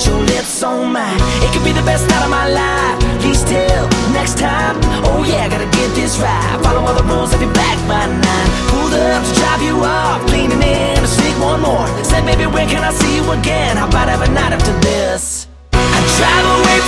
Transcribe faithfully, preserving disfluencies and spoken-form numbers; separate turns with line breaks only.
got your lips on mine. It could be the best night of my life. Please till next time. Oh yeah, gotta get this right. Follow all the rules, I'll be back by nine. Pulled up to drive you off, leaning in to sneak one more. Said baby, when can I see you again? How about have a night after this? I drive away